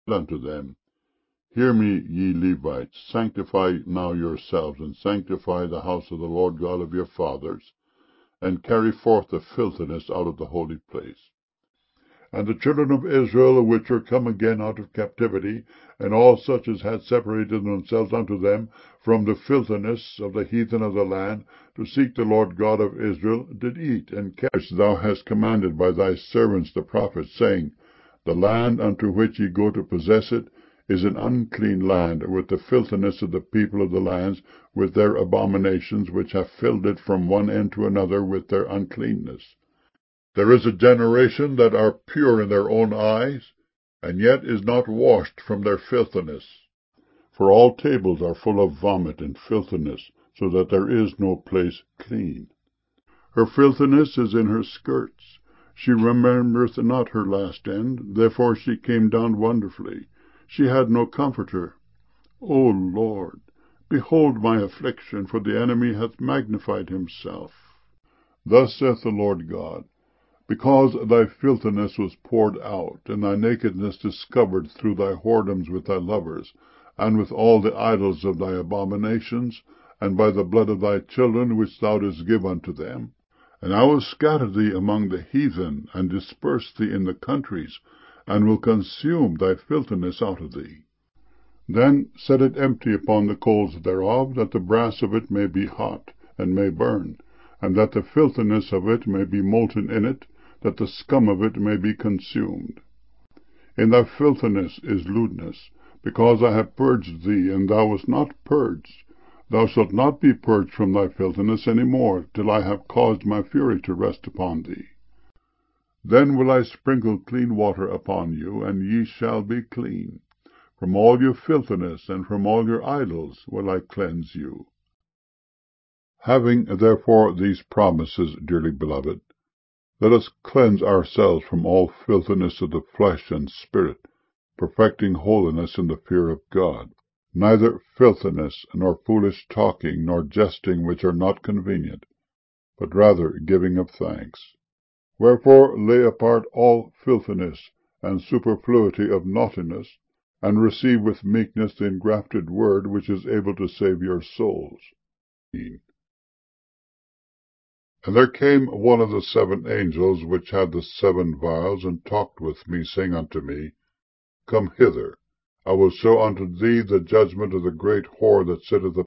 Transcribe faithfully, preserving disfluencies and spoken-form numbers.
unto them, Hear me, ye Levites, sanctify now yourselves, and sanctify the house of the Lord God of your fathers, and carry forth the filthiness out of the holy place. And the children of Israel, which are come again out of captivity, and all such as had separated themselves unto them from the filthiness of the heathen of the land, to seek the Lord God of Israel, did eat and carry, which thou hast commanded by thy servants the prophets, saying, The land unto which ye go to possess it is an unclean land, with the filthiness of the people of the lands, with their abominations, which have filled it from one end to another with their uncleanness. There is a generation that are pure in their own eyes, and yet is not washed from their filthiness. For all tables are full of vomit and filthiness, so that there is no place clean. Her filthiness is in her skirts. She remembereth not her last end, therefore she came down wonderfully. She had no comforter. O Lord, behold my affliction, for the enemy hath magnified himself. Thus saith the Lord God, Because thy filthiness was poured out, and thy nakedness discovered through thy whoredoms with thy lovers, and with all the idols of thy abominations, and by the blood of thy children which thou didst give unto them, and I will scatter thee among the heathen, and disperse thee in the countries, and will consume thy filthiness out of thee. Then set it empty upon the coals thereof, that the brass of it may be hot, and may burn, and that the filthiness of it may be molten in it, that the scum of it may be consumed. In thy filthiness is lewdness, because I have purged thee, and thou wast not purged. Thou shalt not be purged from thy filthiness any more, till I have caused my fury to rest upon thee. Then will I sprinkle clean water upon you, and ye shall be clean. From all your filthiness and from all your idols will I cleanse you. Having therefore these promises, dearly beloved, let us cleanse ourselves from all filthiness of the flesh and spirit, perfecting holiness in the fear of God. Neither filthiness, nor foolish talking, nor jesting, which are not convenient, but rather giving of thanks. Wherefore lay apart all filthiness, and superfluity of naughtiness, and receive with meekness the engrafted word, which is able to save your souls. And there came one of the seven angels, which had the seven vials, and talked with me, saying unto me, Come hither, I will show unto thee the judgment of the great whore that sitteth